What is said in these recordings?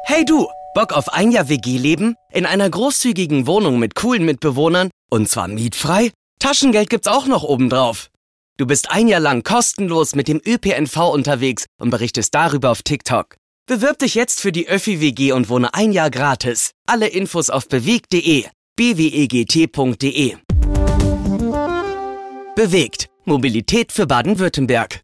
Hey du, Bock auf ein Jahr WG-Leben? In einer großzügigen Wohnung mit coolen Mitbewohnern? Und zwar mietfrei? Taschengeld gibt's auch noch obendrauf. Du bist ein Jahr lang kostenlos mit dem ÖPNV unterwegs und berichtest darüber auf TikTok. Bewirb dich jetzt für die Öffi-WG und wohne ein Jahr gratis. Alle Infos auf bewegt.de, bwegt.de. Bewegt. Mobilität für Baden-Württemberg.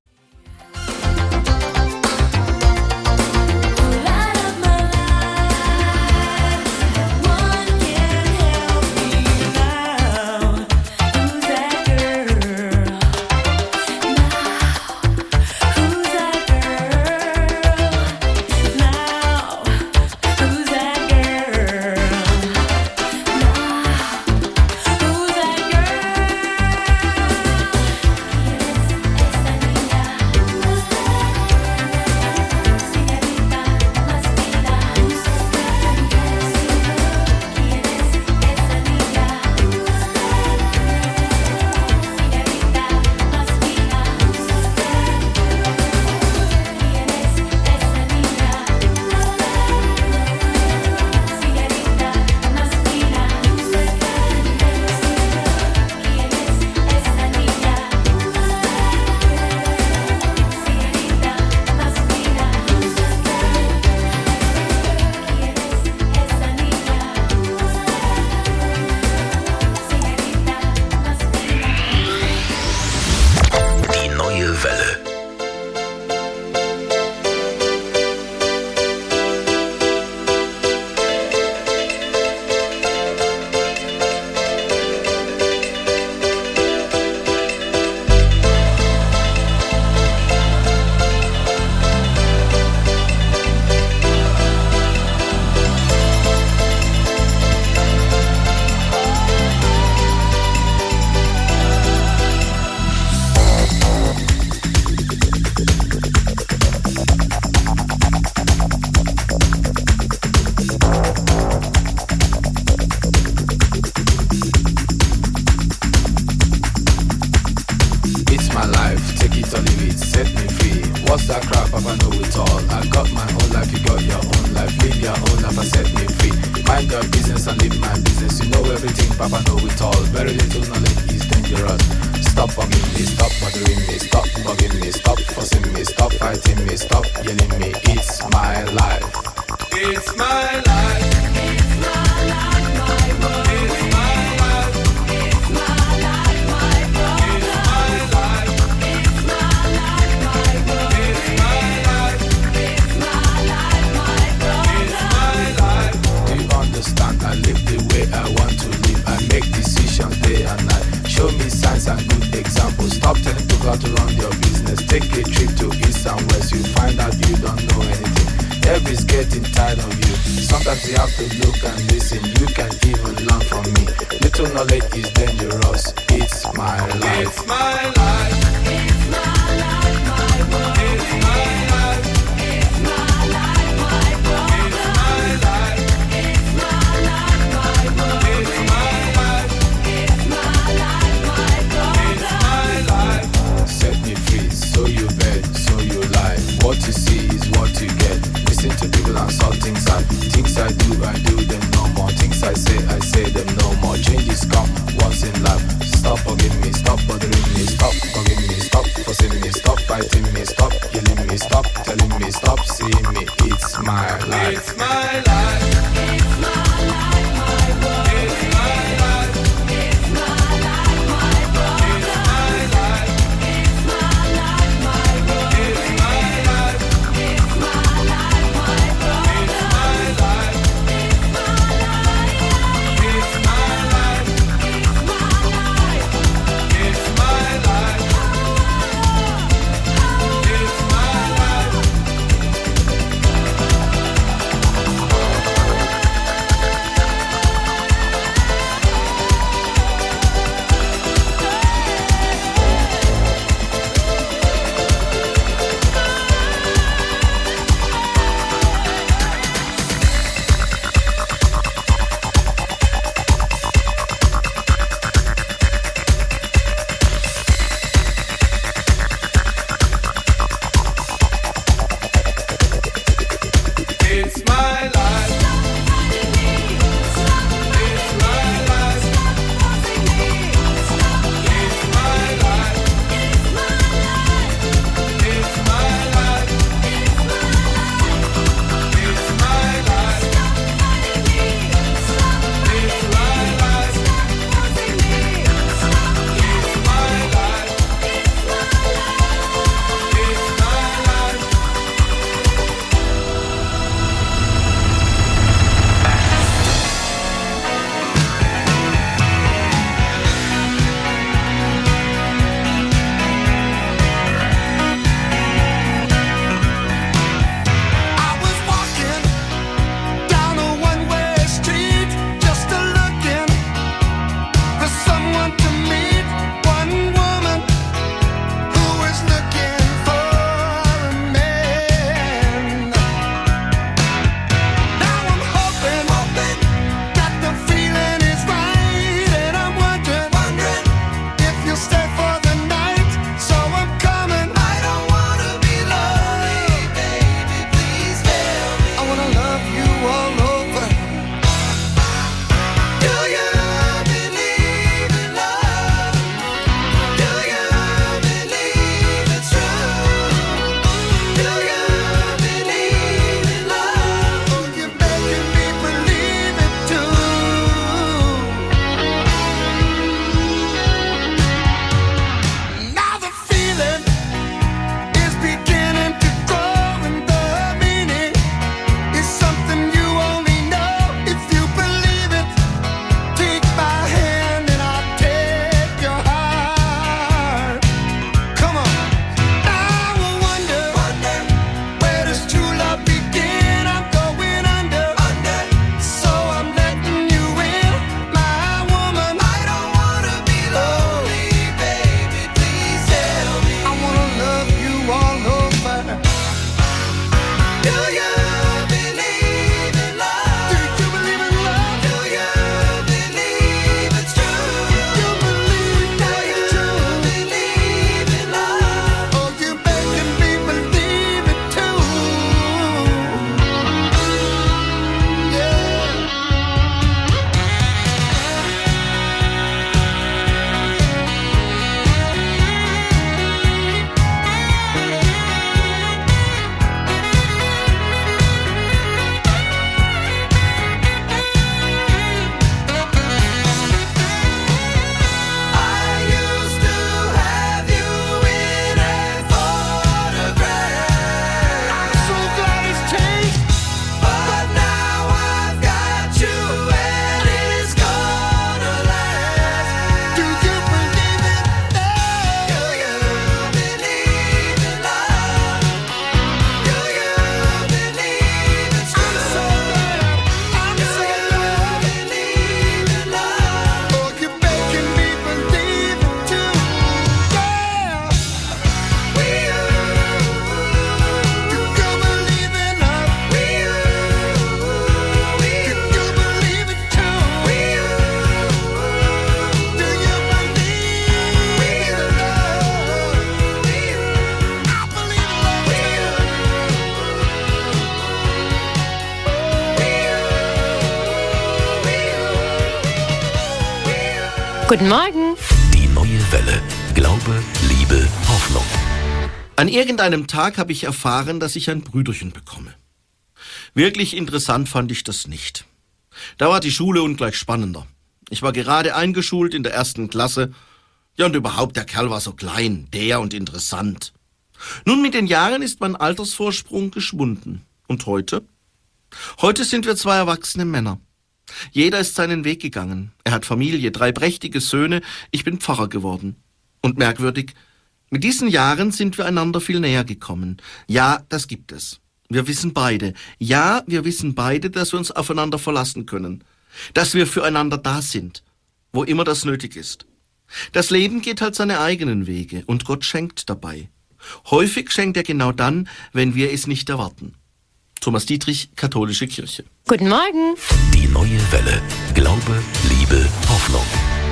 Guten Morgen. Die neue Welle. Glaube, Liebe, Hoffnung. An irgendeinem Tag habe ich erfahren, dass ich ein Brüderchen bekomme. Wirklich interessant fand ich das nicht. Da war die Schule ungleich spannender. Ich war gerade eingeschult in der 1. Klasse. Ja, und überhaupt, der Kerl war so klein, der und interessant. Nun, mit den Jahren ist mein Altersvorsprung geschwunden. Und heute? Heute sind wir 2 erwachsene Männer. Jeder ist seinen Weg gegangen. Er hat Familie, 3 prächtige Söhne. Ich bin Pfarrer geworden. Und merkwürdig, mit diesen Jahren sind wir einander viel näher gekommen. Ja, das gibt es. Wir wissen beide, dass wir uns aufeinander verlassen können. Dass wir füreinander da sind, wo immer das nötig ist. Das Leben geht halt seine eigenen Wege und Gott schenkt dabei. Häufig schenkt er genau dann, wenn wir es nicht erwarten. Thomas Dietrich, Katholische Kirche. Guten Morgen. Die neue Welle. Glaube, Liebe, Hoffnung.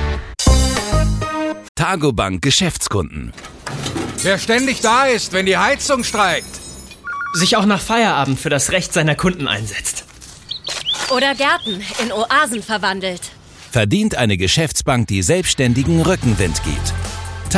Targobank Geschäftskunden. Wer ständig da ist, wenn die Heizung streikt. Sich auch nach Feierabend für das Recht seiner Kunden einsetzt. Oder Gärten in Oasen verwandelt. Verdient eine Geschäftsbank, die Selbstständigen Rückenwind gibt.